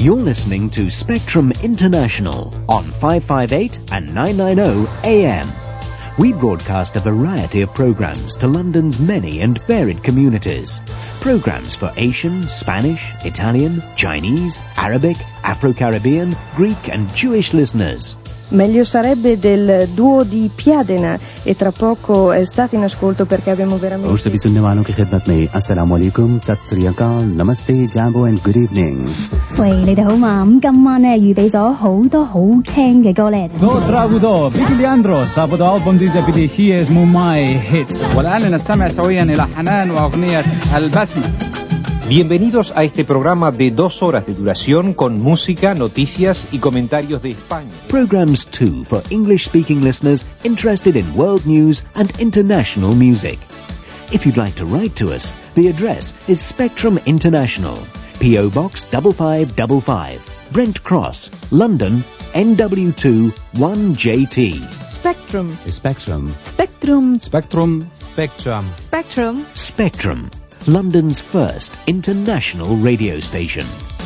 You're listening to Spectrum International on 558 and 990 AM. We broadcast a variety of programs to London's many and varied communities. Programs for Asian, Spanish, Italian, Chinese, Arabic, Afro-Caribbean, Greek and Jewish listeners. Meglio sarebbe del duo di Piadena, e tra poco state in ascolto perché abbiamo veramente... और सभी सुनने वालों की खिदमत में अस्सलाम वालेकुम, सत श्री अकाल, नमस्ते, jambo and good evening. 喂，你哋好嘛？咁今晚咧預備咗好多好聽嘅歌咧。 Dotra Budo, Vicky Leandro, سابقة ألبوم ديزا بدي هي اسمه ماي هيتس. والآن نستمع سويا إلى حنان وأغنية البسمة. Bienvenidos a este programa de 2 horas de duración con música, noticias y comentarios de España. Programs too for English-speaking listeners interested in world news and international music. If you'd like to write to us, the address is Spectrum International, P.O. Box 5555, Brent Cross, London, NW2 1JT. Spectrum. Spectrum. Spectrum. Spectrum. Spectrum. Spectrum. Spectrum, London's first international radio station.